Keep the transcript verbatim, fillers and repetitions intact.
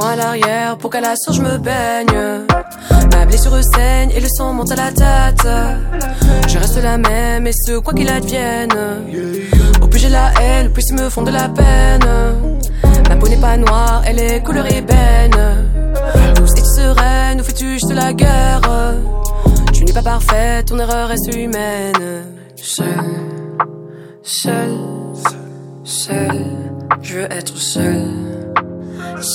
Ramène-moi à l'arrière pour qu'à la source je me baigne. Ma blessure saigne et le sang monte à la tête. Je reste la même et ce quoi qu'il advienne. Au plus j'ai la haine, au plus ils me font de la peine. Ma peau n'est pas noire, elle est couleur ébène. Tous es-tu sereine ou fais-tu juste la guerre? Tu n'es pas parfaite, ton erreur reste humaine. Seul, seul, seul, je veux être seul.